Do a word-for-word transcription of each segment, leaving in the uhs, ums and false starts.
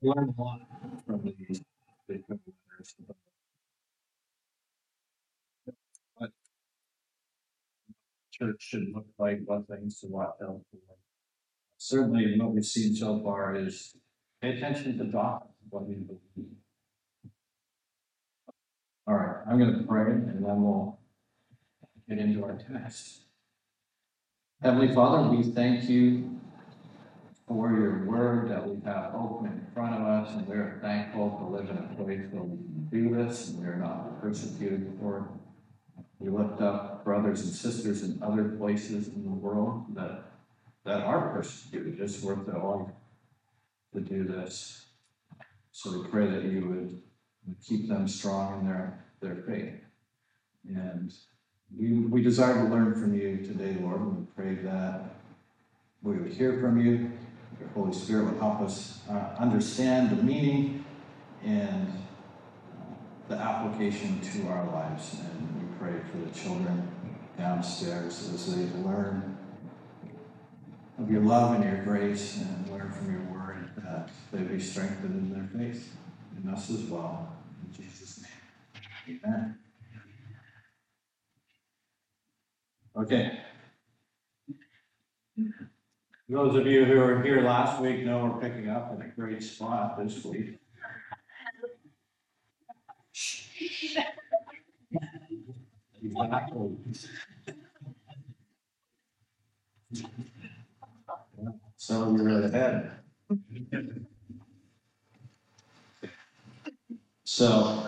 learn a lot from these big letters. What church should look like, what things to watch out for. Certainly, what we've seen so far is pay attention to God, what we believe. All right, I'm going to pray and then we'll get into our text. Heavenly Father, we thank you for your word that we have open in front of us, and we're thankful to live in a place where we can do this and we're not persecuted for it. We lift up brothers and sisters in other places in the world that that are persecuted. It's worth it all to do this. So we pray that you would keep them strong in their, their faith. And we, we desire to learn from you today, Lord, and we pray that we would hear from you. Your Holy Spirit would help us uh, understand the meaning and the application to our lives. And we pray for the children downstairs as they learn of your love and your grace and learn from your word, that they be strengthened in their faith, and us as well. In Jesus' name, amen. Okay. Those of you who were here last week know we're picking up in a great spot this week. Exactly. So you're right ahead. So,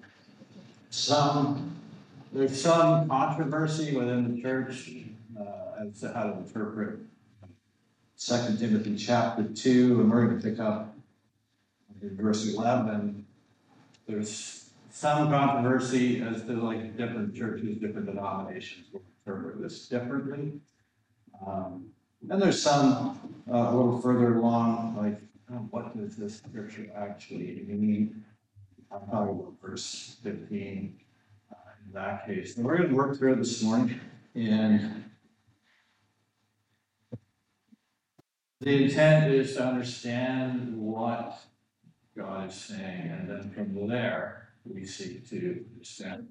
some there's some controversy within the church uh, as to how to interpret Second Timothy chapter two, and we're going to pick up in verse eleven. There's some controversy as to like different churches, different denominations will interpret this differently. Um, and there's some uh, a little further along, like, oh, what does this scripture actually mean? I'm talking about verse fifteen uh, in that case. And we're going to work through it this morning. And the intent is to understand what God is saying, and then from there, we seek to understand.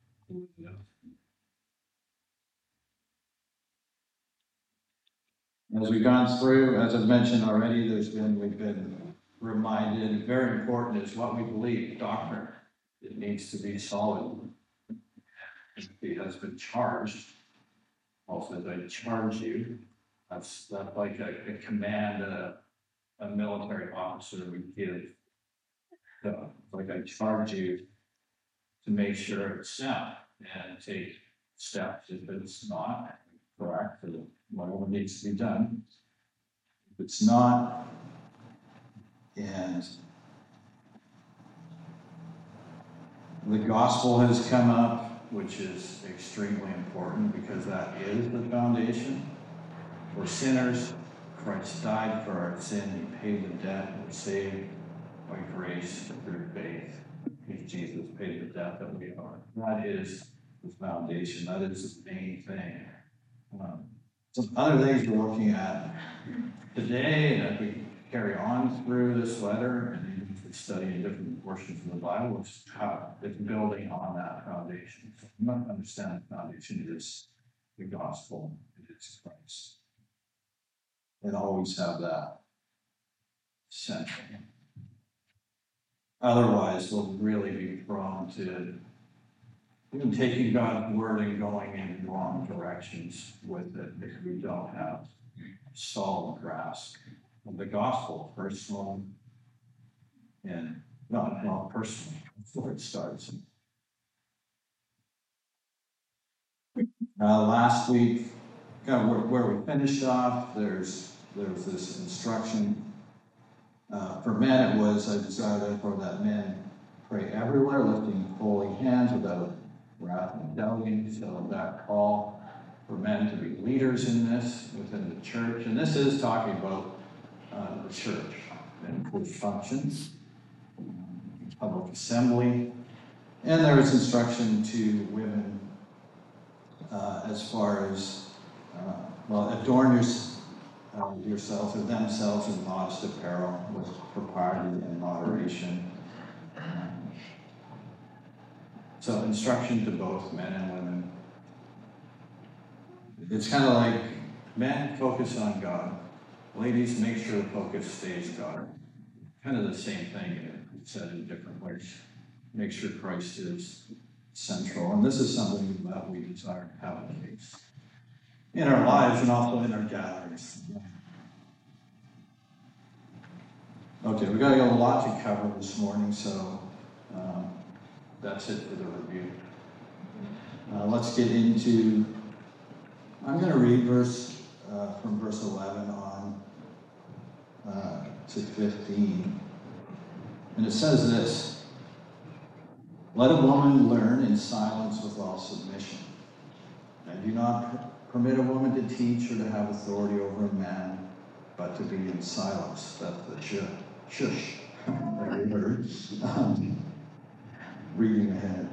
As we've gone through, as I've mentioned already, there's been, we've been reminded, very important is what we believe, doctrine. It needs to be solid. He has been charged. Also, as I charge you, that's, that's like a, a command a, a military officer would give. So, like I charge you to make sure it's sound and take steps if it's not correct, or whatever needs to be done. If it's not, and the gospel has come up, which is extremely important because that is the foundation. We're sinners. Christ died for our sin. He paid the debt. We're saved by grace through faith. Jesus paid the debt that we are. That is the foundation. That is the main thing. Um, some other things we're looking at today, and as we carry on through this letter, and even if we study in different portions of the Bible, it's how it's building on that foundation. So we must understand the foundation is the gospel. It is Christ. And always have that central. Otherwise, we'll really be prone to even taking God's word and going in wrong directions with it if we don't have solid grasp of the gospel, personal and not, not personal, before it starts. Uh, last week, kind of where, where we finished off, there's there was this instruction. Uh, for men, it was, I desire therefore that men pray everywhere, lifting holy hands without wrath and doubting. So that call for men to be leaders in this within the church. And this is talking about uh, the church and its functions, public assembly. And there is instruction to women uh, as far as, uh, well, adorn your, uh, yourselves or themselves in modest apparel with propriety and moderation. Um, So instruction to both men and women. It's kind of like men focus on God. Ladies, make sure the focus stays God. Kind of the same thing, said in different ways. Make sure Christ is central. And this is something that we desire to have in case in our lives and also in our gatherings. Okay, we got a lot to cover this morning, so um, that's it for the review. Uh, let's get into, I'm going to read verse uh, from verse eleven on uh, to fifteen. And it says this: let a woman learn in silence with all submission. And do not permit a woman to teach or to have authority over a man, but to be in silence. That's the shush. Shush. That we heard. Um, reading ahead.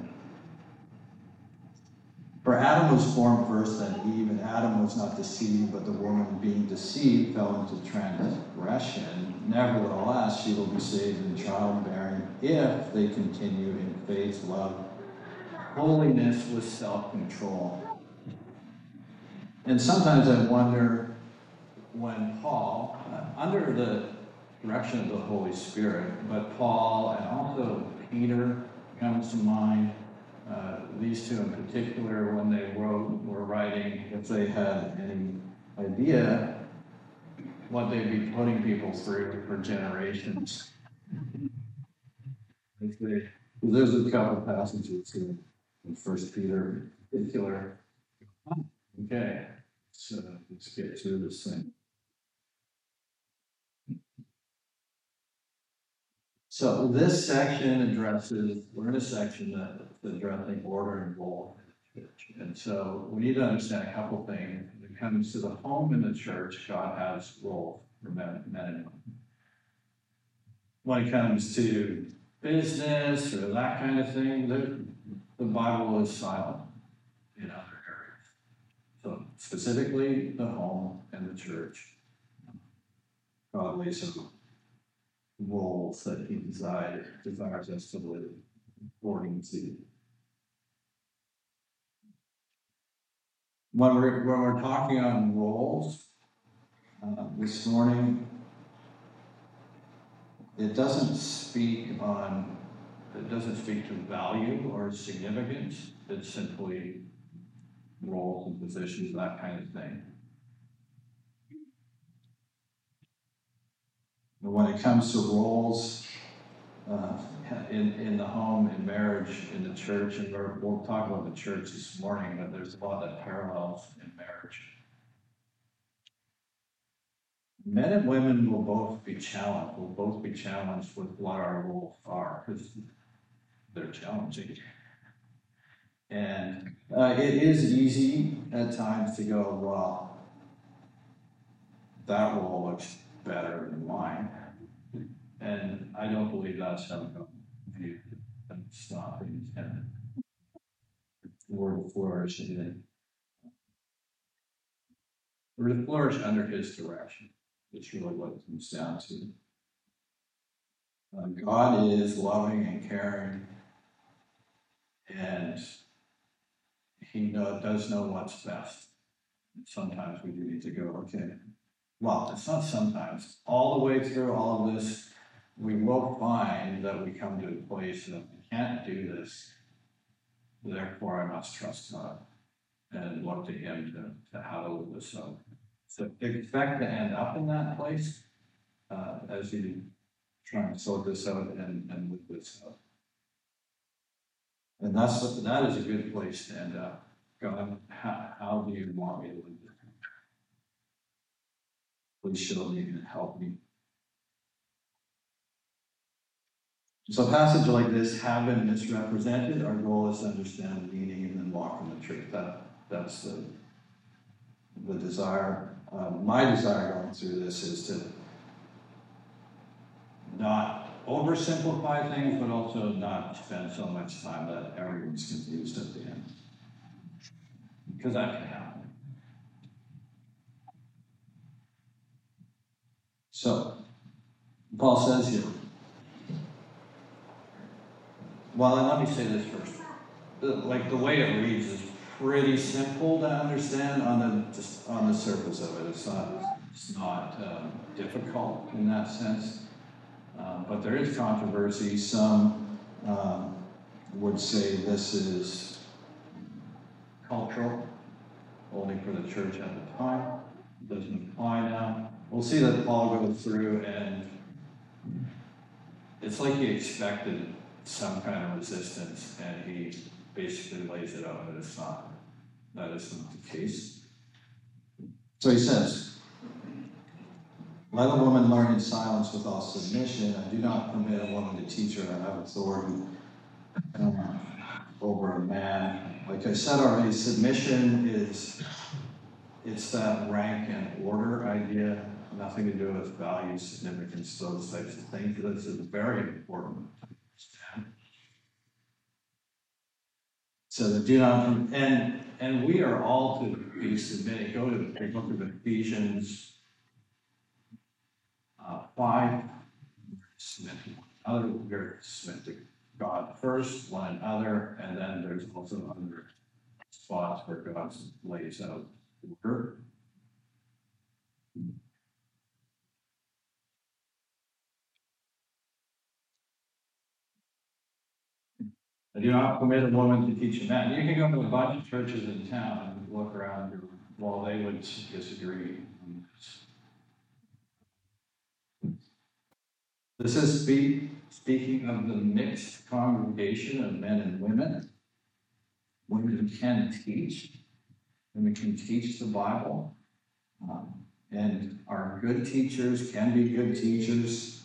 For Adam was formed first, then Eve, and Adam was not deceived, but the woman being deceived fell into transgression. Nevertheless, she will be saved in childbearing if they continue in faith, love, holiness with self-control. And sometimes I wonder when Paul, uh, under the direction of the Holy Spirit, but Paul and also Peter comes to mind, uh, these two in particular, when they wrote, were writing, if they had any idea what they'd be putting people through for generations. If they, there's a couple passages in, in First Peter in particular. Okay, so let's get through this thing. So this section addresses, we're in a section that's addressing order and role in the church. And so we need to understand a couple things. When it comes to the home in the church, God has roles for men, men and women. When it comes to business or that kind of thing, the, the Bible is silent in other areas. So specifically the home and the church. God lays some roles that he desires, desires us to live according to. When we're, when we're talking on roles uh, this morning, it doesn't speak on, it doesn't speak to value or significance. It's simply roles and positions, that kind of thing. But when it comes to roles uh, in, in the home, in marriage, in the church, and we're, we'll talk about the church this morning, but there's a lot of parallels in marriage. Men and women will both be challenged, will both be challenged with what our roles are, because they're challenging. And uh, it is easy at times to go, well, that role looks better than mine. And I don't believe that's how God viewed it. That's not intended. We're to flourish in it. We're to flourish under his direction. It's really what it comes down to. Uh, God is loving and caring, and he know, does know what's best. And sometimes we do need to go, okay, well, it's not sometimes. All the way through all of this, we will find that we come to a place that we can't do this. Therefore, I must trust God and look to him to, to how to live this out. So expect to end up in that place uh, as you try and sort this out and, and live this out. And that's that is a good place to end up. God, how, how do you want me to live this? Please show me and help me. So a passage like this have been misrepresented. Our goal is to understand the meaning and then walk in the truth. That, that's the, the desire. Um, my desire going through this is to not oversimplify things, but also not spend so much time that everyone's confused at the end. Because that can happen. So, Paul says here, well, and let me say this first. The- Like the way it reads is pretty simple to understand on the just on the surface of it. It's not it's not um, difficult in that sense, um, but there is controversy. Some um, would say this is cultural, only for the church at the time. It doesn't apply now. We'll see that Paul goes through, and it's like he expected some kind of resistance, and he basically lays it out that it's not. That is not the case. So he says, let a woman learn in silence with all submission. I do not permit a woman to teach her or have authority um, over a man. Like I said already, submission is, it's that rank and order idea, nothing to do with value, significance, those types of things. This is very important. So the do not, and and we are all to be submitting. Go to the book of Ephesians uh, five. Submit to one another. We're to submit to God first, one another, and then there's also other spots where God lays out order. I do not permit a woman to teach a man. You can go to a bunch of churches in town and look around, and, well, they would disagree on this. This is speak, speaking of the mixed congregation of men and women. Women can teach. Women can teach the Bible. Um, and are good teachers, can be good teachers.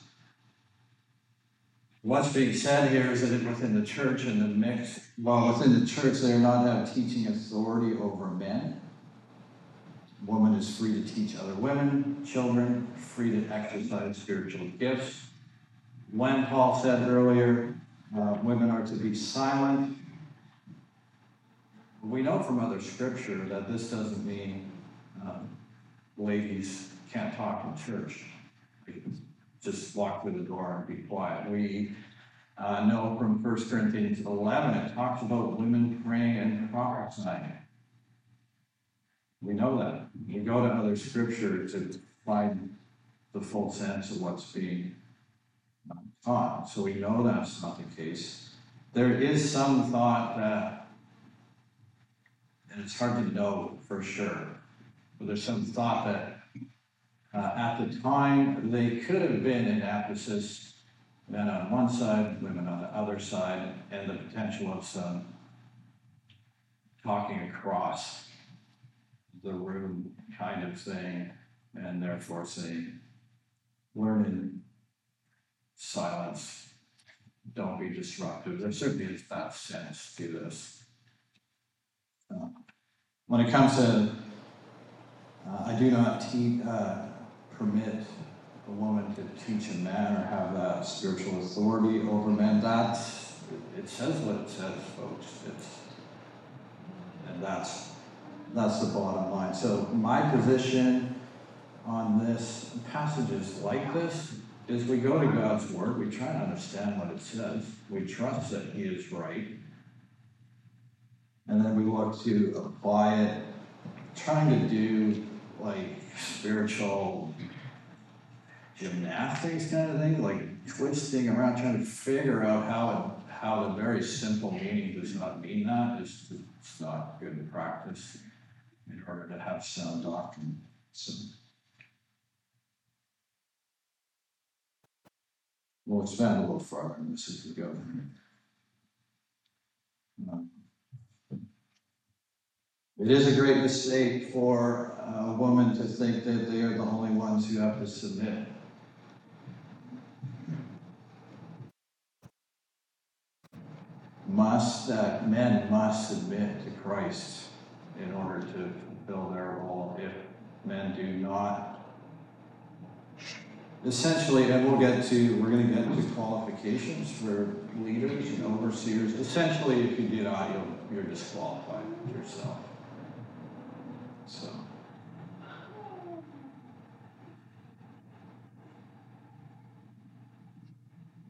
What's being said here is that within the church and the mix, well, within the church, they are not to have teaching authority over men. A woman is free to teach other women, children, free to exercise spiritual gifts. When Paul said earlier, uh, women are to be silent, we know from other scripture that this doesn't mean um, ladies can't talk in church. Just walk through the door and be quiet. We uh, know from First Corinthians eleven, it talks about women praying and prophesying. We know that. You go to other scripture to find the full sense of what's being taught. So we know that's not the case. There is some thought that, and it's hard to know for sure, but there's some thought that uh, at the time they could have been in Ephesus, men on one side, women on the other side, and the potential of some talking across the room kind of thing, and therefore saying, learn in silence, don't be disruptive. There certainly is that sense to this. Uh, when it comes to, uh, I do not te- uh, permit a woman to teach a man or have that spiritual authority over men. That it says what it says, folks. It's and that's that's the bottom line. So my position on this passages like this is we go to God's word, we try to understand what it says, we trust that He is right, and then we look to apply it, trying to do like spiritual gymnastics kind of thing, like twisting around, trying to figure out how it, how the very simple meaning does not mean that. It's, it's not good practice in order to have sound doctrine. So we'll expand a little farther on this as we go. Um, It is a great mistake for a woman to think that they are the only ones who have to submit. Must, that men must submit to Christ in order to fulfill their role. If men do not, essentially, and we'll get to, we're going to get to qualifications for leaders and overseers. Essentially, if you do not, you'll, you're disqualified yourself. So,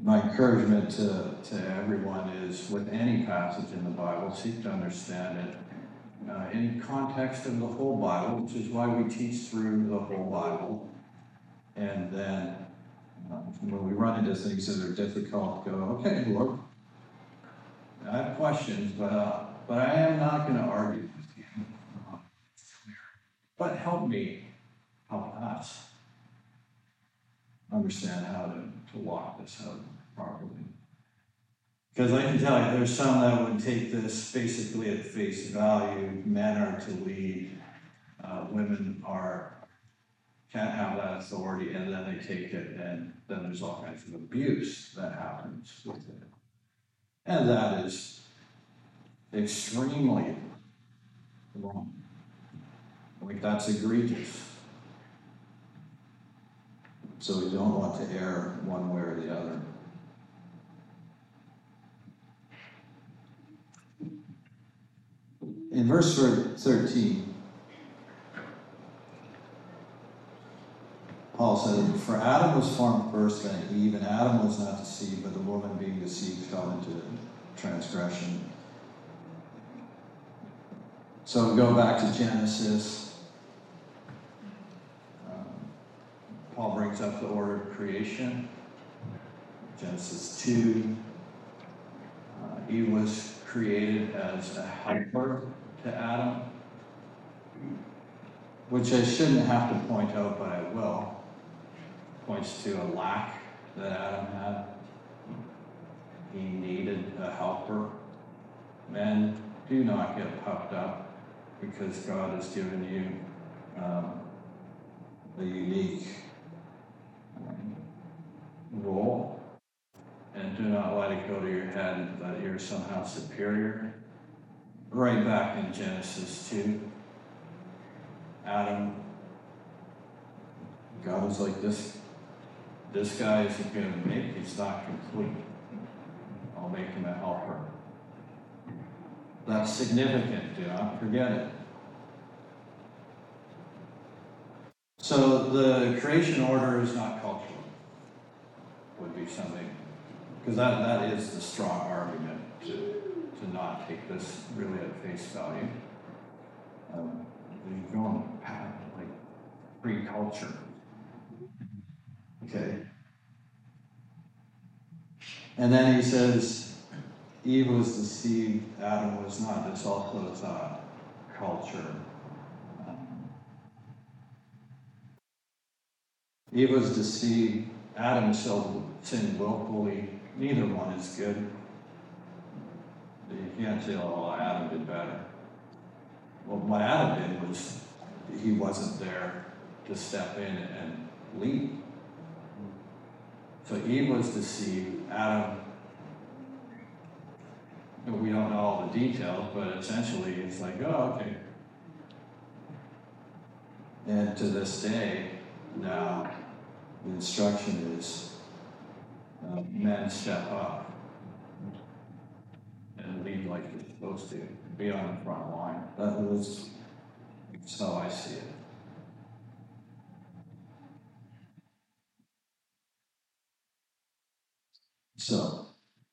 my encouragement to, to everyone is with any passage in the Bible, seek to understand it uh, in context of the whole Bible, which is why we teach through the whole Bible. And then uh, when we run into things that are difficult, go, okay, Lord, I have questions, but, uh, but I am not going to argue with you. Uh, But help me, help us understand how to, to walk this out properly. Because I can tell you, there's some that would take this basically at face value. Men are to lead, uh, women are, can't have that authority, and then they take it, and then there's all kinds of abuse that happens with it. And that is extremely wrong. Like, that's egregious. So we don't want to err one way or the other. In verse thirteen, Paul said, "For Adam was formed first, then Eve, and Adam was not deceived, but the woman being deceived fell into transgression." So go back to Genesis. Um, Paul brings up the order of creation. Genesis two. Uh, Eve was created as a helper to Adam, which I shouldn't have to point out, but I will. Points to a lack that Adam had. He needed a helper. Men, do not get puffed up because God has given you um, a unique um, role. And do not let it go to your head that you're somehow superior. Right back in Genesis two, Adam, God was like, this, this guy isn't going to make, he's not complete. I'll make him a helper. That's significant, do not forget it. So the creation order is not cultural, would be something, because that, that is the strong argument to, to not take this really at face value. Um, you're going past, like, pre-culture. Okay. And then he says, Eve was deceived, Adam was not. This also is a culture. Um, Eve was deceived, Adam sinned willfully. Neither one is good. You can't say, oh, Adam did better. Well, what Adam did was he wasn't there to step in and lead. So Eve was deceived, Adam, we don't know all the details, but essentially it's like, oh, okay. And to this day, now, the instruction is uh, men step up and lead like you're supposed to, be on the front line. That was, that's how I see it. So,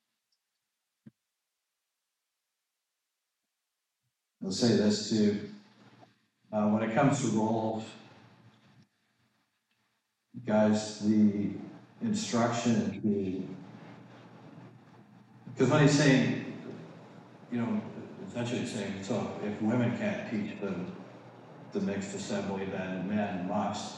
I'll say this too. Uh, when it comes to roles, guys, the instruction, the, because when he's saying, you know, essentially saying, so if women can't teach the, the mixed assembly, then men must.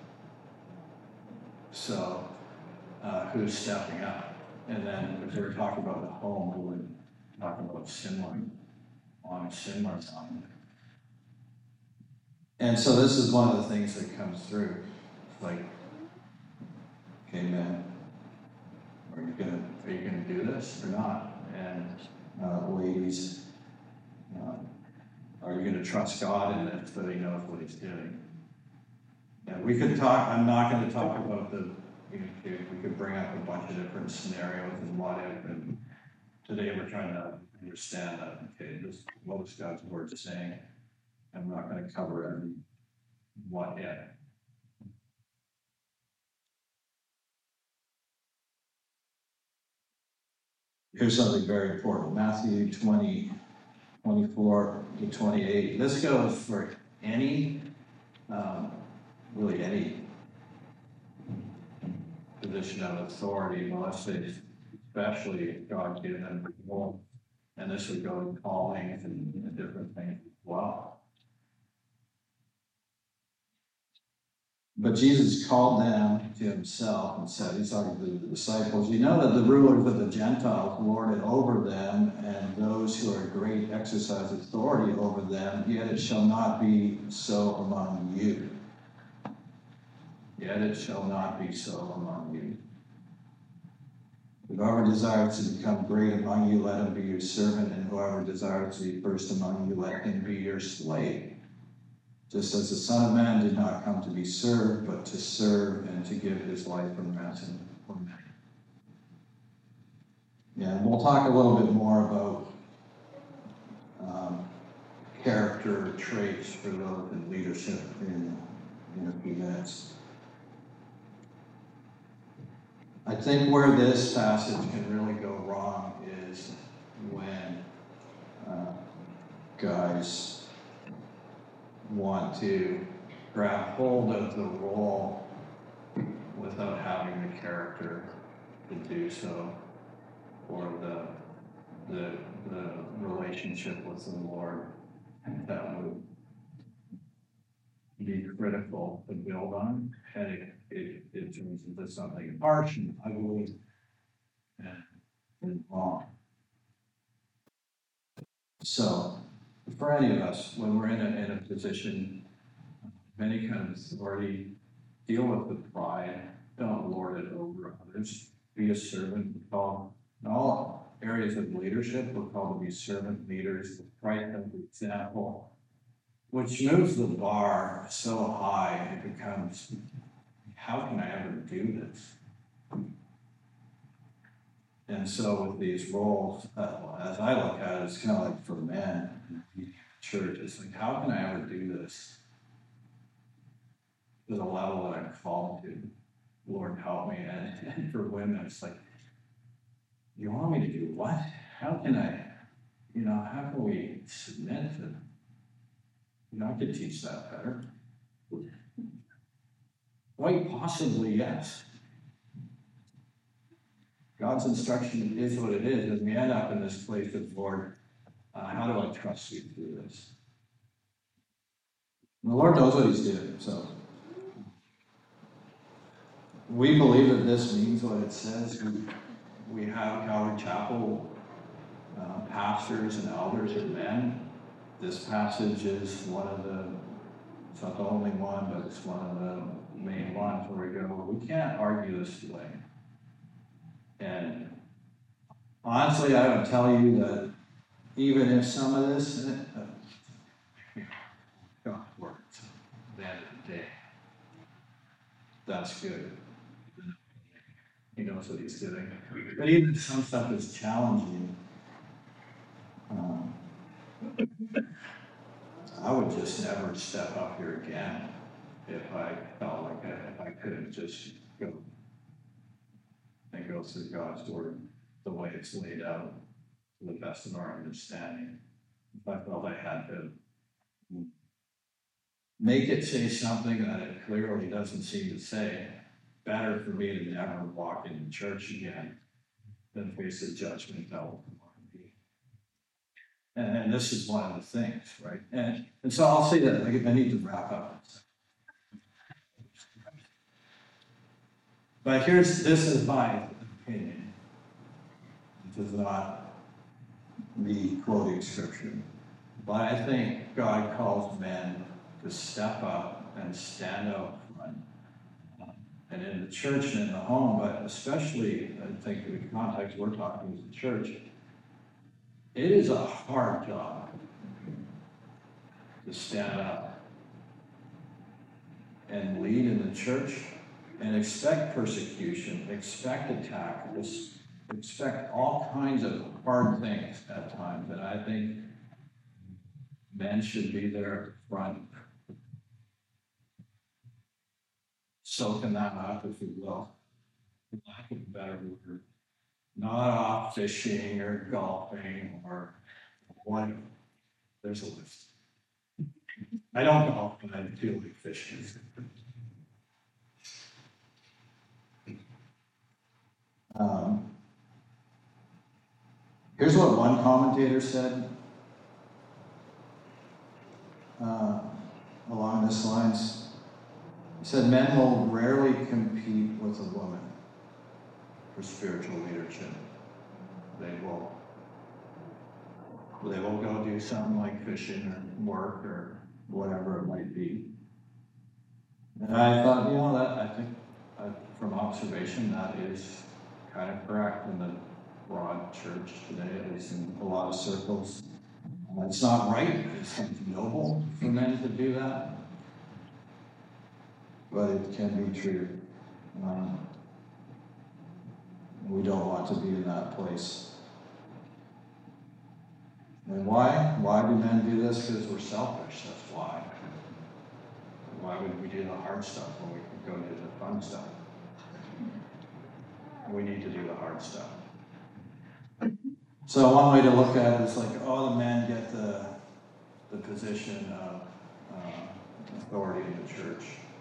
So, uh, who's stepping up? And then if we were talking about the home, we would talk about similar, on similar time. And so this is one of the things that comes through. It's like, okay, man, are you gonna are you gonna do this or not? And uh, ladies, uh, are you gonna trust God in this so He knows what He's doing? And we could talk. I'm not going to talk about the. You know, we could bring up a bunch of different scenarios and what if. And today we're trying to understand that. Okay, this what is God's word saying? I'm not going to cover every what if. here's something very important. Matthew twenty, twenty-four to twenty-eight. This goes for any, um, really any position of authority, unless it's especially God-given role. And this would go in callings and, and different things as well. But Jesus called them to himself and said, he's talking to the disciples, you know that the rulers of the Gentiles lord it over them, and those who are great exercise authority over them, yet it shall not be so among you. Yet it shall not be so among you. Whoever desires to become great among you, let him be your servant, and whoever desires to be first among you, let him be your slave. Just as the Son of Man did not come to be served, but to serve and to give his life a ransom for many. Yeah, and we'll talk a little bit more about um, character traits for those in leadership in, in a few minutes. I think where this passage can really go wrong is when uh, guys want to grab hold of the role without having the character to do so, or the the the relationship with the Lord that would be critical to build on, and it it, it turns into something harsh and ugly and, and wrong. So, for any of us, when we're in a in a position of any kind of authority, deal with the pride. Don't lord it over others. Be a servant. We're called in all areas of leadership. We're called to be servant leaders. Christ as the example, which moves the bar so high, it becomes, how can I ever do this? And so with these roles, uh, as I look at it, it's kind of like for men in the church. It's like, how can I ever do this to the level that I'm called to? Lord, help me. And, and for women, it's like, you want me to do what? How can I, you know, how can we submit to, you know, I could teach that better. Quite possibly, yes. God's instruction is what it is, and we end up in this place of, Lord, uh, how do I trust you through this? And the Lord knows what he's doing, so. We believe that this means what it says. We, we have Calvary Chapel uh, pastors and elders and men. This passage is one of the, it's not the only one, but it's one of the main ones where we go, we can't argue this away. And honestly, I would tell you that even if some of this, uh, God works at the end of the day, that's good. He knows what he's doing. But even if some stuff is challenging, um, I would just never step up here again if I felt like I, if I couldn't just go and go through God's word the way it's laid out to the best of our understanding. If I felt I had to make it say something that it clearly doesn't seem to say, better for me to never walk into church again than face the judgment that will come on me. And, and this is one of the things, right? And, and so I'll say that, like, I need to wrap up. But here's, this is my opinion. It does not me quoting scripture. But I think God calls men to step up and stand out front. And in the church and in the home, but especially, I think, in the context we're talking as a church, it is a hard job to stand up and lead in the church and expect persecution, expect attack, expect all kinds of hard things at times. And I think men should be there at the front, soaking that up, if you will, for lack of a better word, not off fishing or golfing or whatever. There's a list. I don't golf, but I do like fishing. Um, here's what one commentator said uh, along this lines. He said, men will rarely compete with a woman for spiritual leadership. They will, they will go do something like fishing or work or whatever it might be. And I thought, you know, that I think uh, from observation that is kind of correct in the broad church today, at least in a lot of circles. Uh, it's not right, it's noble for men to do that, but it can be true. Um, we don't want to be in that place. And why? Why do men do this? Because we're selfish, that's why. Why would we do the hard stuff when we could go do the fun stuff? We need to do the hard stuff. So one way to look at it is like, oh, the men get the, the position of uh, authority in the church.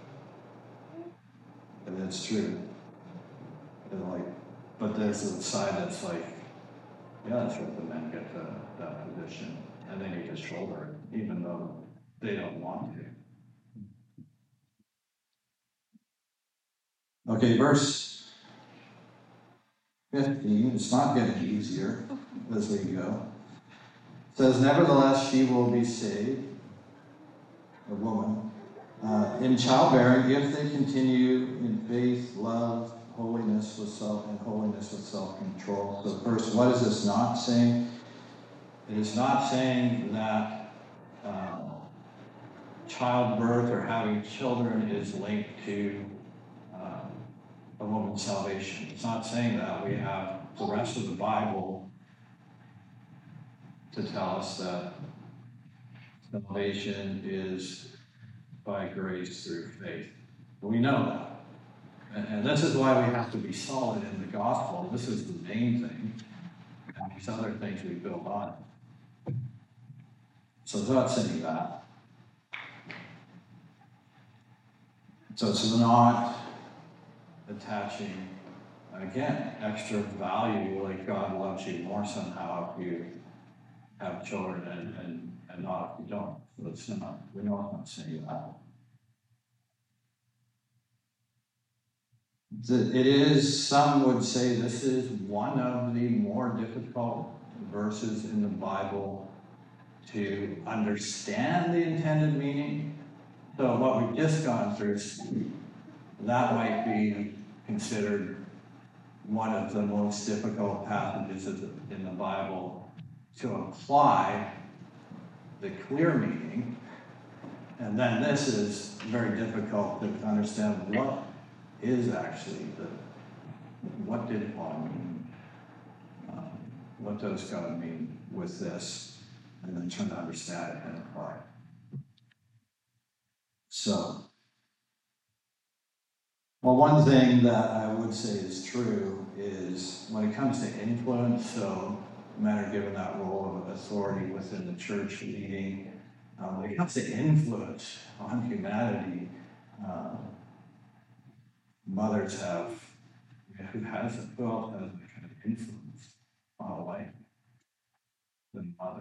And it's true. And like, but there's a side that's like, yeah, that's right, the men get the, that position. And they need to shoulder it, even though they don't want to. Okay, verse fifteen, it's not getting easier as we go. It says, nevertheless, she will be saved, a woman, uh, in childbearing if they continue in faith, love, holiness with self, and holiness with self-control. So first, what is this not saying? It is not saying that um, childbirth or having children is linked to um, a woman's salvation. It's not saying that. We have the rest of the Bible to tell us that salvation is by grace through faith. We know that. And, and this is why we have to be solid in the gospel. This is the main thing. And these other things we build on. So it's not saying that. So it's not attaching, again, extra value, like God loves you more somehow if you have children and, and, and not if you don't. So it's not, we know it's not saying that. It is, some would say this is one of the more difficult verses in the Bible to understand the intended meaning. So what we've just gone through, that might be considered one of the most difficult passages in the Bible to apply the clear meaning. And then this is very difficult to understand what is actually the, what did Paul mean? Um, what does God mean with this? And then trying to understand it and apply it. So, well, one thing that I would say is true is when it comes to influence, so men are given that role of authority within the church leading. Um, when it comes to influence on humanity, um, mothers have, who has a, who else has a kind of influence on a life than mother?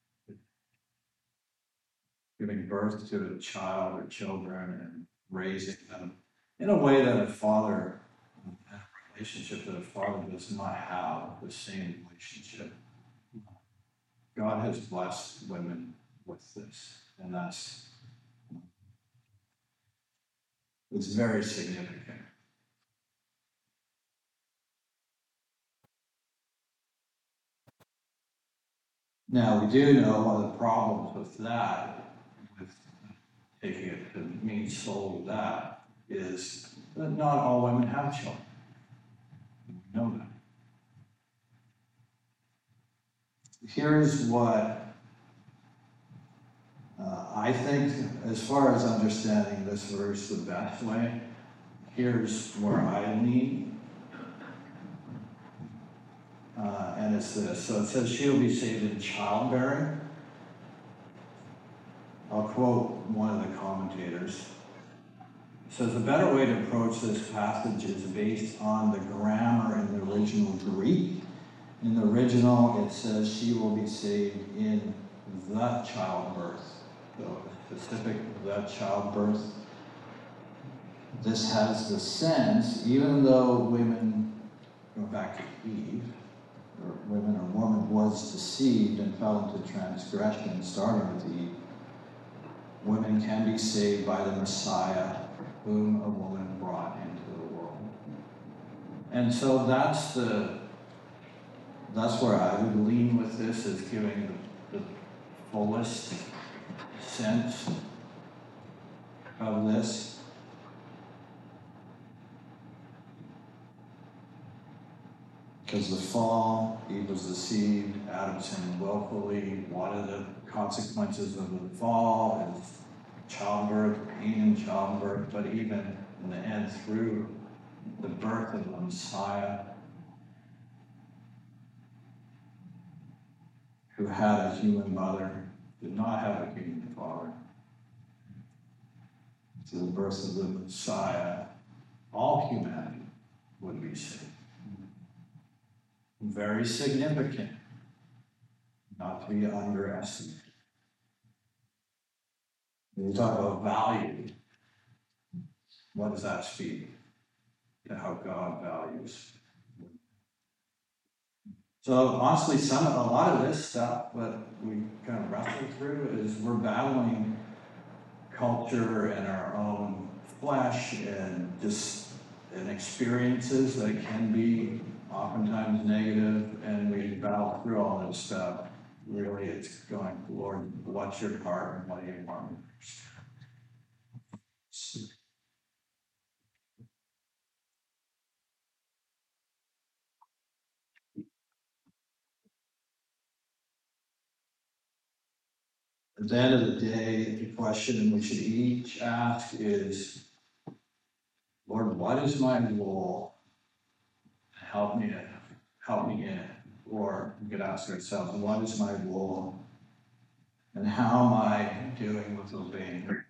Giving birth to a child or children and raising them in a way that a father, a relationship that a father does not have the same relationship. God has blessed women with this, and that's, it's very significant. Now, we do know one of the problems with that, with taking it to mean solely that, is that not all women have children. We know that. Here's what uh, I think, as far as understanding this verse the best way, here's where I lean. and it's this. So it says she'll be saved in childbearing. I'll quote one of the commentators. It says, a better way to approach this passage is based on the grammar in the original Greek. In the original, it says she will be saved in the childbirth. So specific, the childbirth. This has the sense, even though women, go back to Eve, or women or woman was deceived and fell into transgression, starting with Eve, women can be saved by the Messiah, whom a woman brought into the world. And so that's the, that's where I would lean with this, is giving the, the fullest sense of this. Because the fall, Eve was deceived, Adam sinned willfully. One of the consequences of the fall is childbirth, pain in childbirth, but even in the end, through the birth of the Messiah, who had a human mother, did not have a human father. Through the birth of the Messiah, all humanity would be saved. Very significant, not to be underestimated. When you talk about value, what does that speak to how God values? So honestly, some a lot of this stuff that we kind of wrestle through is we're battling culture and our own flesh and just and experiences that can be oftentimes negative, and we battle through all this stuff. Really, it's going, Lord, what's your heart and what do you want me to At the end of the day, the question we should each ask is, Lord, what is my role? Help me in, help me in it. Or we could ask ourselves, what is my role? And how am I doing with obeying her?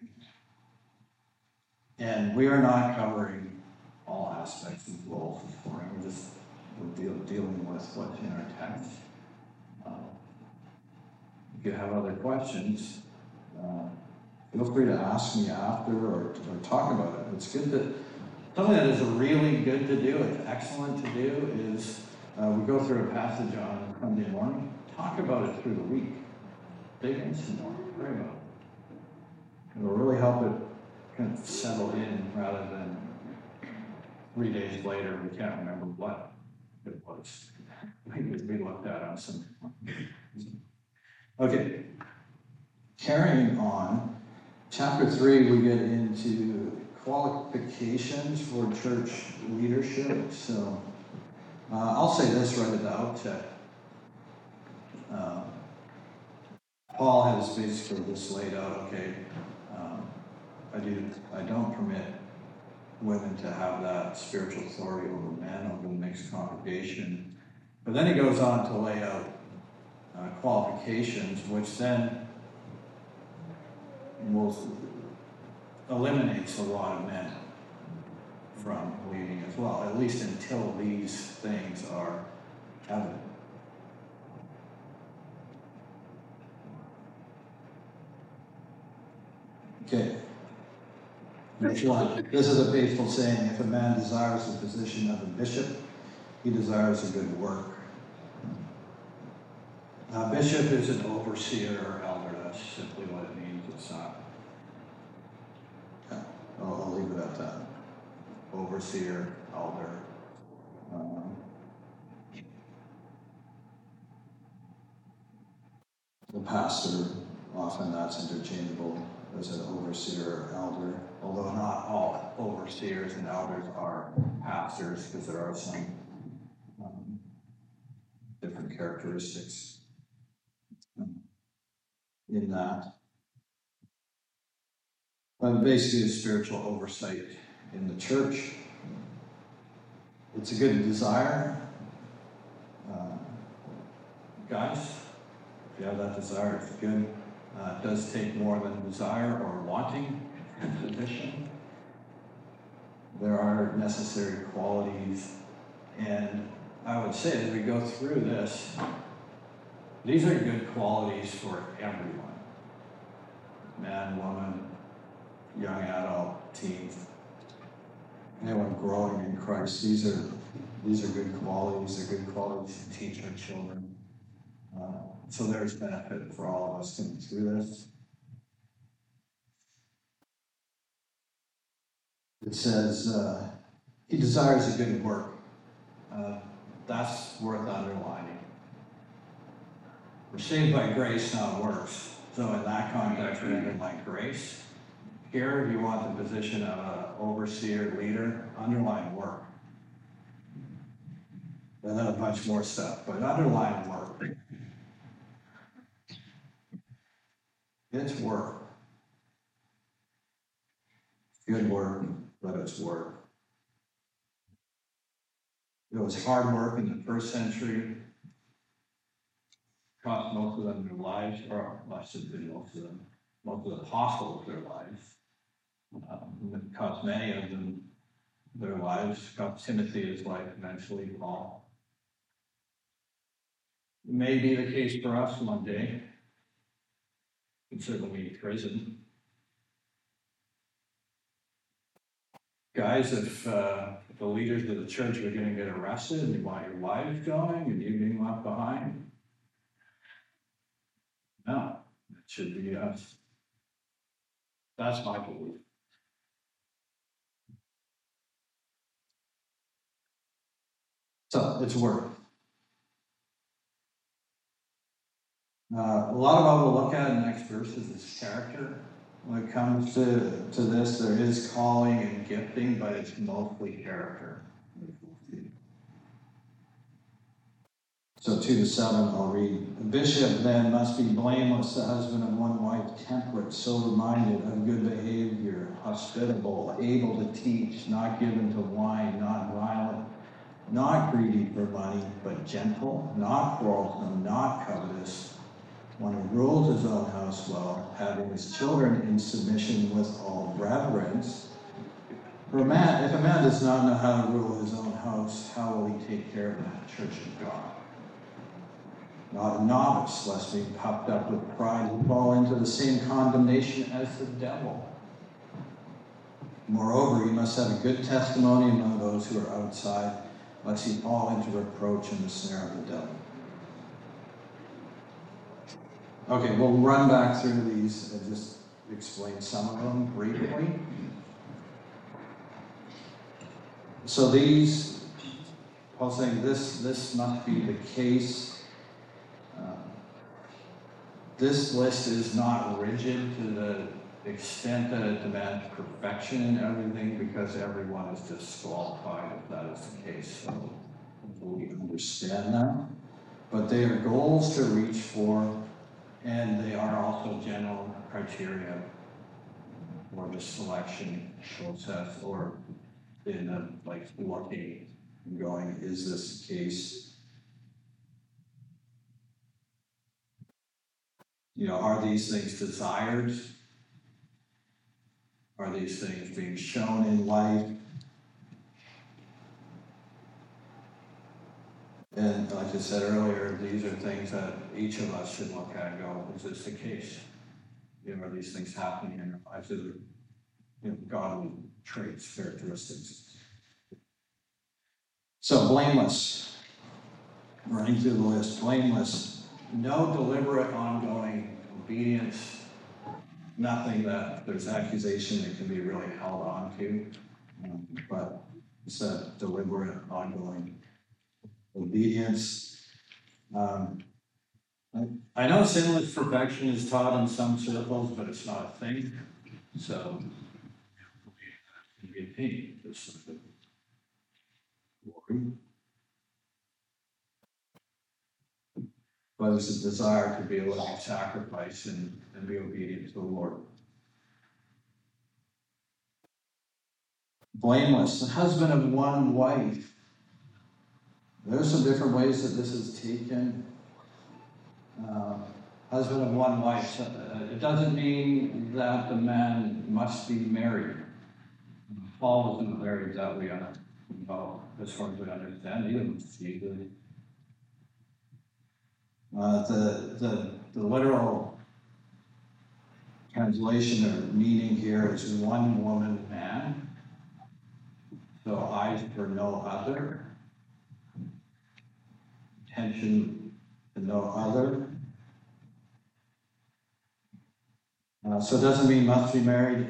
And we are not covering all aspects of the role this morning. We're just we're deal, dealing with what's in our text. Um, if you have other questions, uh, feel free to ask me after or, or talk about it. It's good that, something that is really good to do, it's excellent to do, is uh, we go through a passage on Sunday morning, talk about it through the week. Dig in some more, pray about it. It'll really help it kind of settle in rather than three days later we can't remember what it was we looked at on Sunday morning. Okay, carrying on, chapter three, we get into qualifications for church leadership. So uh, I'll say this right at the outset. Uh, Paul has basically this laid out, okay, um, I do, I don't permit women to have that spiritual authority over men, over the mixed congregation. But then he goes on to lay out uh, qualifications, which then will eliminates a lot of men from leading as well, at least until these things are evident. Okay. Next one. This is a faithful saying: if a man desires the position of a bishop, he desires a good work. A bishop is an overseer or elder. That's simply what it means. It's not. Yeah, I'll, I'll leave it at that. Overseer, elder. Um, the pastor, often that's interchangeable as an overseer or elder, although not all overseers and elders are pastors, because there are some um, different characteristics in that. But basically, a spiritual oversight in the church. It's a good desire. Uh, guys, if you have that desire, it's good. Uh, it does take more than desire or wanting a position. There are necessary qualities, and I would say as we go through this, these are good qualities for everyone. Man, woman, young adult, teen, anyone growing in Christ. These are these are good qualities. They're good qualities to teach our children. Uh, so there's benefit for all of us coming through this. It says uh, he desires a good work. Uh, that's worth underlining. We're saved by grace, not works. So in that context, we underline grace. Here, if you want the position of an overseer, leader, underline work. And then a bunch more stuff, but underline work. It's work. Good work, but it's work. It was hard work in the first century. Cost most of them their lives, or I should say most of them, most of the apostles their lives. Um, it cost many of them their lives. Cost Timothy his life eventually, Paul. It may be the case for us one day. It certainly be prison. Guys, if, uh, if the leaders of the church are going to get arrested and you want your wives going and you being left behind, no, it should be us. That's my belief. So it's work. Uh, a lot of what we'll look at in the next verses is character. When it comes to, to this, there is calling and gifting, but it's mostly character. So two to seven, I'll read. A bishop then must be blameless, the husband of one wife, temperate, sober-minded, of good behavior, hospitable, able to teach, not given to wine, not violent, not greedy for money, but gentle, not quarrelsome, not covetous, one who rules his own house well, having his children in submission with all reverence. For a man, if a man does not know how to rule his own house, how will he take care of the church of God? Not a novice, lest being puffed up with pride, he fall into the same condemnation as the devil. Moreover, he must have a good testimony among those who are outside, lest he fall into reproach and the snare of the devil. Okay, we'll run back through these and just explain some of them briefly. So these, Paul's saying this, this must be the case. Uh, this list is not rigid to the extent that it demands perfection in everything, because everyone is disqualified if that is the case. So we understand that. But they are goals to reach for, and they are also general criteria for the selection process, or in a, like looking and going, is this the case? You know, are these things desired? Are these things being shown in life? And like I said earlier, these are things that each of us should look at and go, is this the case? You know, are these things happening in our lives? Are there, you know, godly traits, characteristics? So blameless, running through the list, blameless, no deliberate ongoing obedience, nothing that there's accusation that can be really held on to, um, but it's a deliberate ongoing obedience. Um, I, I know sinless perfection is taught in some circles, but it's not a thing. So, we attain this glory. But it's a desire to be able to sacrifice and, and be obedient to the Lord. Blameless, the husband of one wife. There's some different ways that this is taken. uh, husband of one wife. So, uh, it doesn't mean that the man must be married. Paul wasn't married that we are, well, as far as we understand, either was Jesus. Uh, the, the, the literal translation or meaning here is one woman man. So eyes for no other. Attention to no other. Uh, so it doesn't mean must be married.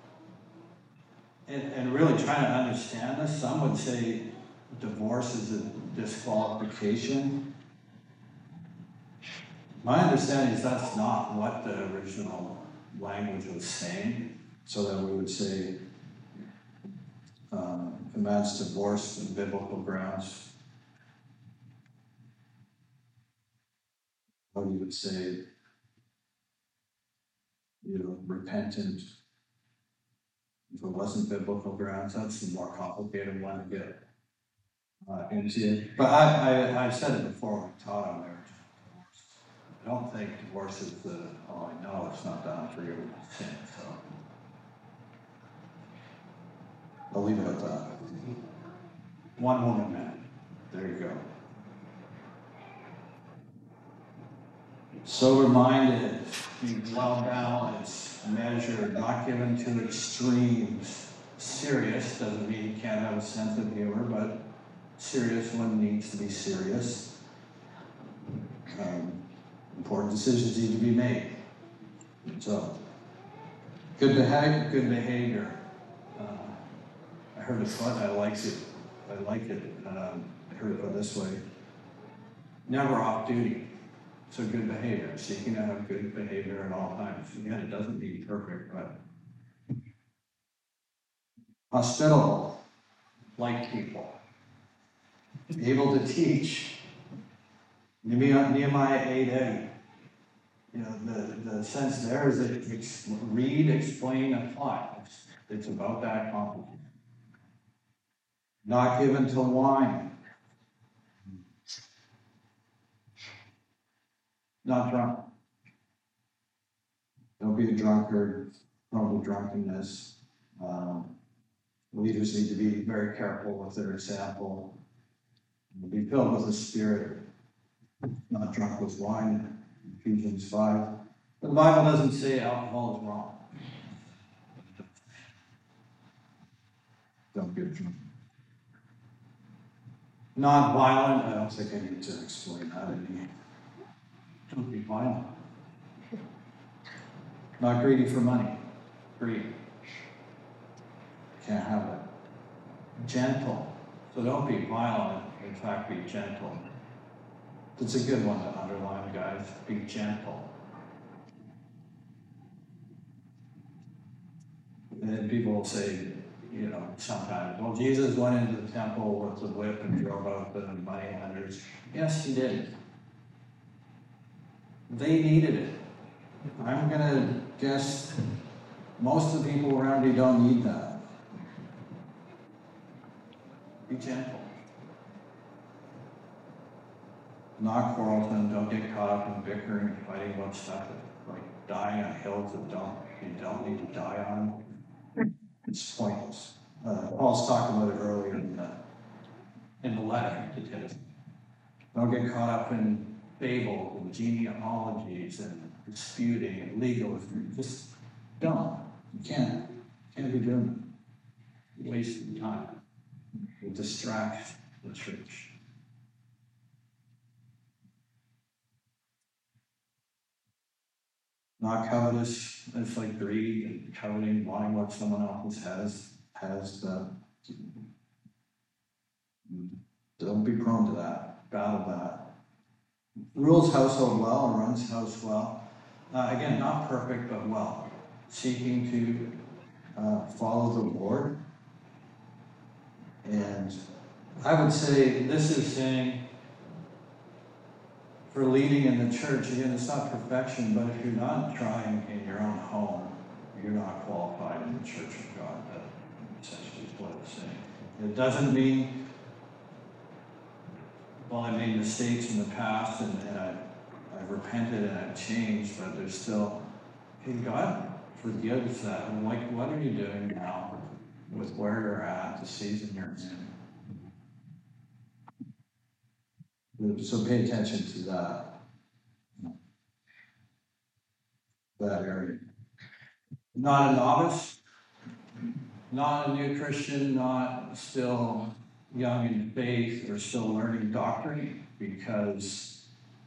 And, and really trying to understand this, some would say divorce is a disqualification. My understanding is that's not what the original language was saying, so that we would say um, if a man's divorced on biblical grounds, or you would say, you know, repentant. If it wasn't biblical grounds, that's the more complicated one to get uh, into. But I, I, I've said it before when I taught on marriage. I don't think divorce is the, oh, I know it's not done for you sin, so. I'll leave it at that. One woman man, there you go. Sober-minded, being well-balanced, measured, not given to extremes. Serious, doesn't mean you can't have a sense of humor, but serious one needs to be serious. Um, important decisions need to be made. So, good behavior, good behavior. Uh, I heard it fun, I liked it. I like it. Um, I heard it put this way. Never off duty. So good behavior, seeking to have good behavior at all times. Again, it doesn't mean perfect, but hospitable, like people, able to teach. Nehemiah eight eight. You know, the, the sense there is that ex- read, explain, apply. It's, it's about that complicated. Not given to wine. Not drunk. Don't be a drunkard, prone to drunkenness. Um, leaders need to be very careful with their example. Be filled with the Spirit, not drunk with wine. Ephesians five. The Bible doesn't say alcohol is wrong. Don't get drunk. Not violent. I don't think I need to explain that any. Don't be violent. Not greedy for money. Greed. Can't have it. Gentle. So don't be violent. In fact, be gentle. It's a good one to underline, guys. Be gentle. And people will say, you know, sometimes, well, Jesus went into the temple with a whip and drove out the money lenders. Yes, he did. They needed it. I'm going to guess most of the people around you don't need that. Be gentle. Not quarrelsome. Don't get caught up in bickering and fighting about stuff like dying on hills that don't you don't need to die on. It's pointless. Uh, Paul's talked about it earlier in the, in the letter to Timothy. Don't get caught up in fables and genealogies and disputing and legalism. Just don't. You can't. You can't be doing it. You're wasting time. You'll distract the church. Not covetous. It's like greed and coveting, wanting what someone else has. Has the. Don't be prone to that. Battle that. Rules household well and runs house well. Uh, again, not perfect, but well. Seeking to uh, follow the Lord. And I would say this is saying for leading in the church, again, it's not perfection, but if you're not trying in your own home, you're not qualified in the church of God. That essentially is what it's saying. It doesn't mean, well, I made mistakes in the past and, and I, I I've repented and I've changed, but there's still, hey, God forgives that. And like, what are you doing now with where you're at, the season you're in? So pay attention to that, that area. Not a novice, not a new Christian, not still young in faith or still learning doctrine, because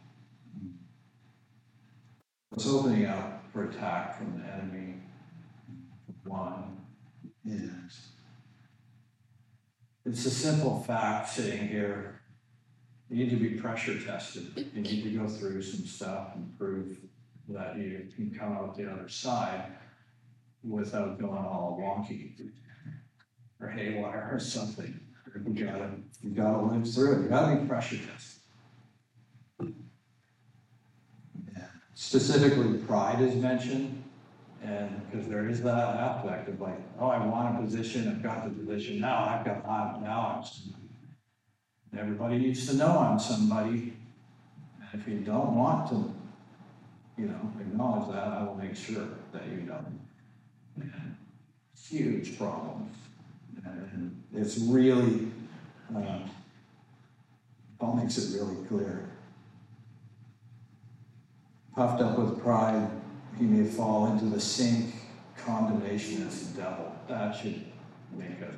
it's opening up for attack from the enemy. One is, it's a simple fact sitting here. You need to be pressure tested. You need to go through some stuff and prove that you can come out the other side without going all wonky or haywire or something. You gotta, you gotta live through it. You gotta be pressure tested. Yeah. Specifically, pride is mentioned, and because there is that aspect of like, oh, I want a position, I've got the position now, I've got, I'm, now I'm somebody. Everybody needs to know I'm somebody, and if you don't want to, you know, acknowledge that, I will make sure that you don't. And huge problems. And it's really, uh, Paul makes it really clear. Puffed up with pride, he may fall into the same condemnation as the devil. That should make us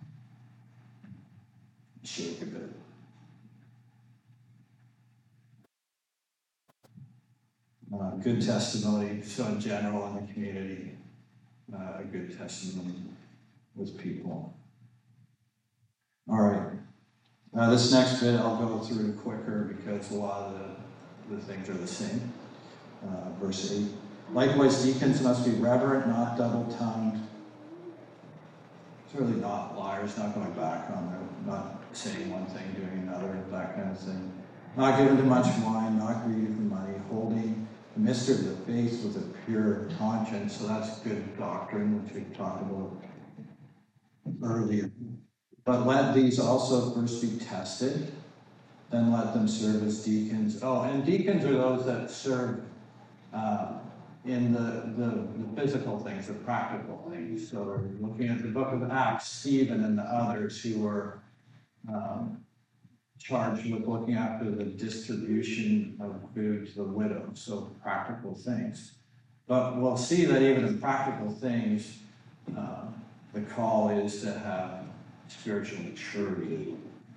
shake a bit. Uh, good testimony, so in general in the community, uh, a good testimony with people. All right, uh, this next bit I'll go through quicker because a lot of the, the things are the same. Uh, verse eight, likewise deacons must be reverent, not double-tongued. Certainly not liars, not going back on them, not saying one thing, doing another, that kind of thing. Not given to much wine, not greedy for money, holding the mystery of the faith with a pure conscience. So that's good doctrine, which we've talked about earlier. But let these also first be tested, then let them serve as deacons. Oh, and deacons are those that serve uh, in the, the, the physical things, the practical things. So we're looking at the book of Acts, Stephen and the others who were um, charged with looking after the distribution of food to the widow, so practical things. But we'll see that even in practical things, um, the call is to have spiritual maturity.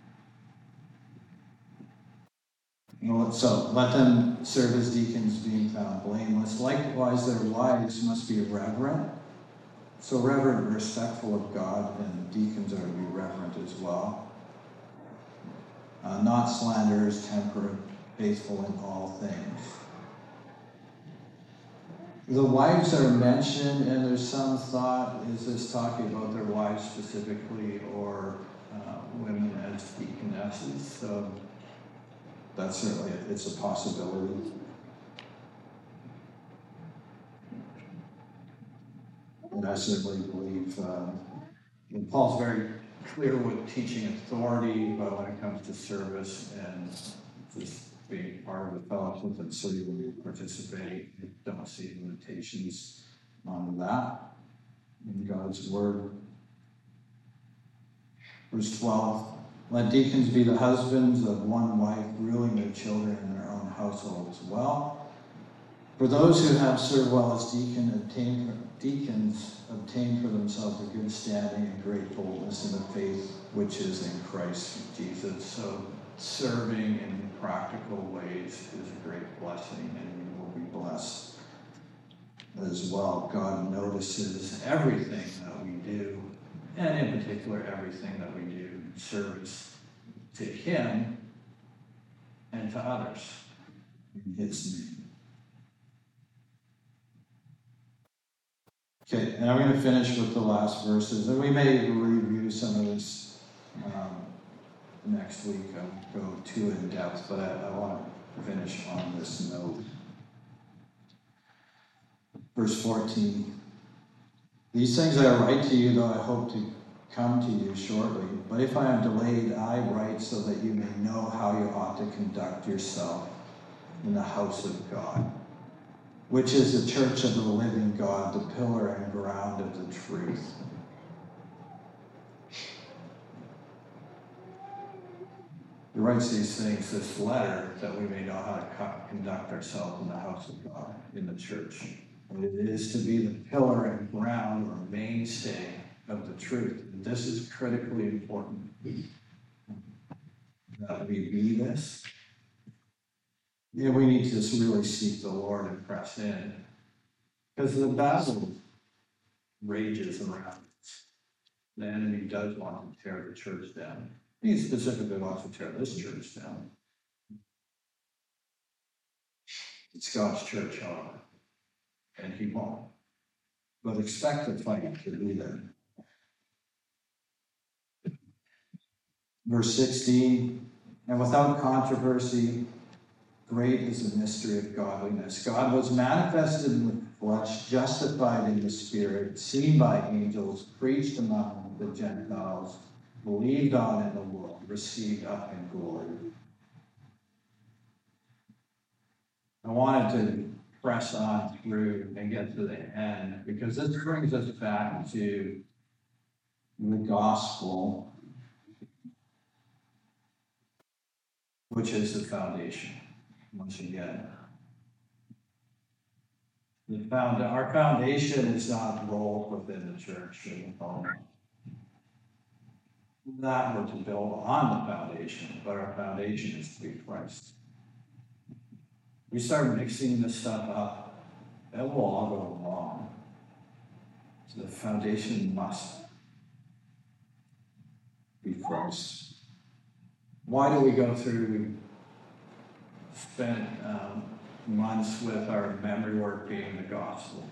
So let them serve as deacons, being found blameless. Likewise, their wives must be reverent. So reverent and respectful of God, and deacons are to be reverent as well. Uh, not slanderers, temperate, faithful in all things. The wives that are mentioned, and there's some thought, is this talking about their wives specifically, or uh, women as deaconesses? So that's certainly, it's a possibility. And I certainly believe, um, and Paul's very clear with teaching authority, but when it comes to service and just being part of the fellowship and so you will participate, you don't see limitations on that in God's word. Verse twelve, let deacons be the husbands of one wife, ruling their children in their own household as well. For those who have served well as deacon, obtain, deacons obtain for themselves a good standing and great boldness in the faith which is in Christ Jesus. So serving in practical ways is a great blessing, and you will be blessed as well. God notices everything that we do, and in particular everything that we do in service to Him and to others in His name. Okay, and I'm going to finish with the last verses, and we may review some of this um, next week. I'll go too in depth, but I, I want to finish on this note. Verse fourteen, these things I write to you, though I hope to come to you shortly, but if I am delayed, I write so that you may know how you ought to conduct yourself in the house of God, which is the church of the living God, the pillar and ground of the truth. He writes these things, this letter, that we may know how to co- conduct ourselves in the house of God, in the church. And it is to be the pillar and ground or mainstay of the truth. And this is critically important, that we be this. Yeah, we need to just really seek the Lord and press in. Because the battle rages around us. The enemy does want to tear the church down. He specifically wants to tear this church down. It's God's church, however, and he won't. But expect the fight to be there. Verse sixteen, and without controversy, great is the mystery of godliness. God was manifested in the flesh, justified in the spirit, seen by angels, preached among the Gentiles, believed on in the world, received up in glory. I wanted to press on through and get to the end because this brings us back to the gospel, which is the foundation. Once again, the found our foundation is not rolled within the church. That we're to build on the foundation, but our foundation is to be Christ. We start mixing this stuff up, it will all go wrong. So the foundation must be Christ. Why do we go through, spend um, months with our memory work being the gospel?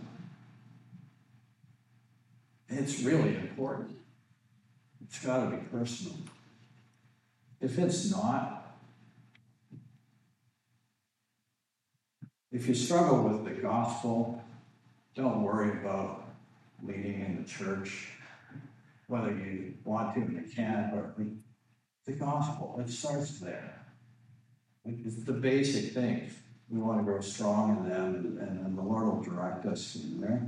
It's really important. It's got to be personal. If it's not, if you struggle with the gospel, don't worry about leading in the church, whether you want to and you can, but the gospel, it starts there. It's the basic things. We want to grow strong in them, and, and, and the Lord will direct us in there.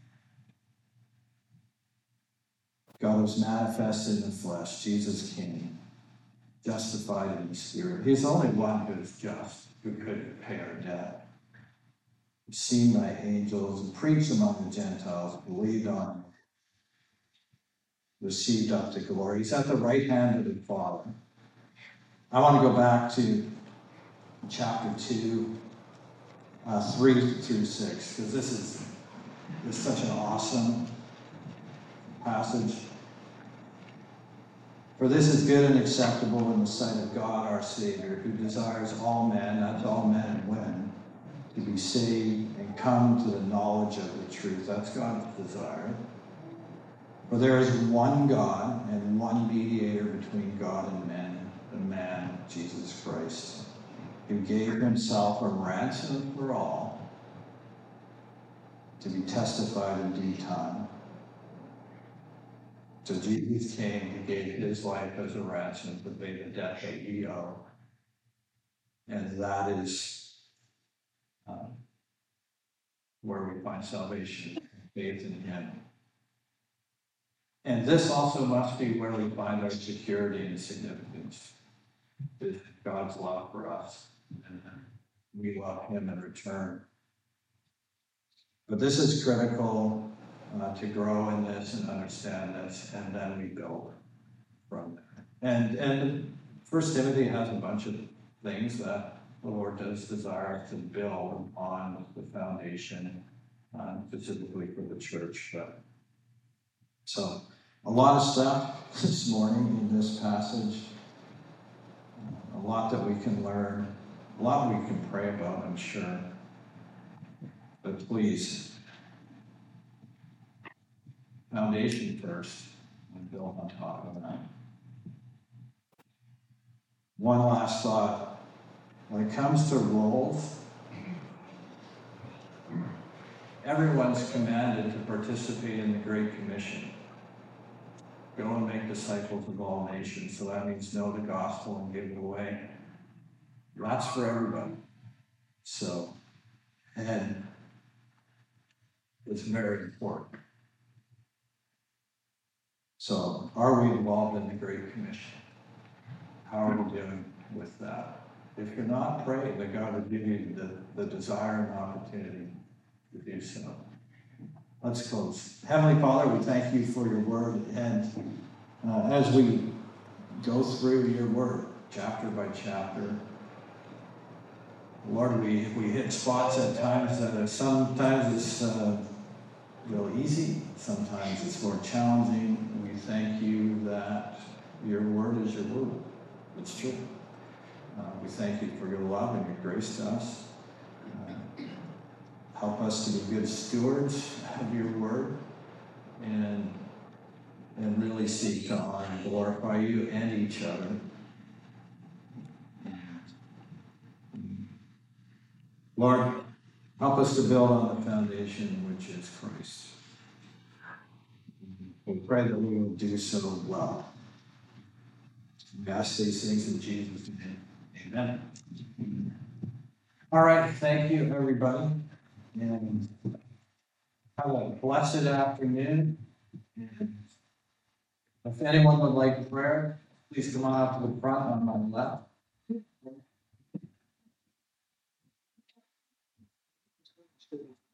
God was manifested in the flesh. Jesus came, justified in the spirit. He's the only one who is just, who could pay our debt. Seen by angels and preached among the Gentiles, believed on, received up to glory. He's at the right hand of the Father. I want to go back to chapter two, uh, three through six, because this is, this is such an awesome passage. For this is good and acceptable in the sight of God our Savior, who desires all men, that's all men and women, to be saved and come to the knowledge of the truth. That's God's desire. For there is one God and one mediator between God and men, the man Jesus Christ, who gave himself a ransom for all, to be testified in due time. So Jesus came, he gave his life as a ransom to pay the debt that we owe. And that is um, where we find salvation, faith in him. And this also must be where we find our security and significance, is God's love for us, and we love him in return. But this is critical uh, to grow in this and understand this, and then we build from there. And and First Timothy has a bunch of things that the Lord does desire to build on the foundation, uh, specifically for the church. But, so, a lot of stuff this morning in this passage, a lot that we can learn, a lot we can pray about, I'm sure. But please, foundation first, and build on top of that. One last thought. When it comes to roles, everyone's commanded to participate in the Great Commission. Go and make disciples of all nations. So that means know the gospel and give it away. That's for everybody. So, and it's very important. So, are we involved in the Great Commission? How are we doing with that? If you're not, pray that God will give you the, the desire and opportunity to do so. Let's close. Heavenly Father, we thank you for your word. And uh, as we go through your word, chapter by chapter, Lord, we, we hit spots at times that are sometimes it's uh, real easy, sometimes it's more challenging. We thank you that your word is your word. It's true. Uh, we thank you for your love and your grace to us. Uh, help us to be good stewards of your word and, and really seek to honor and glorify you and each other. Lord, help us to build on the foundation which is Christ. We pray that we will do so well. We ask these things in Jesus' name. Amen. All right, thank you, everybody. And have a blessed afternoon. And if anyone would like prayer, please come on out to the front on my left.